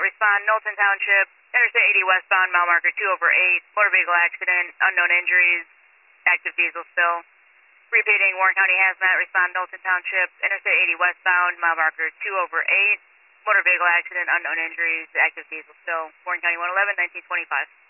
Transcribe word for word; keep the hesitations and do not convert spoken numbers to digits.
respond, Knowlton Township, Interstate eighty westbound, mile marker two over eight, motor vehicle accident, unknown injuries, active diesel spill. Repeating, Warren County Hazmat, respond, Knowlton Township, Interstate eighty westbound, mile marker two over eight, motor vehicle accident, unknown injuries, active diesel spill. Warren County one eleven, nineteen twenty-five.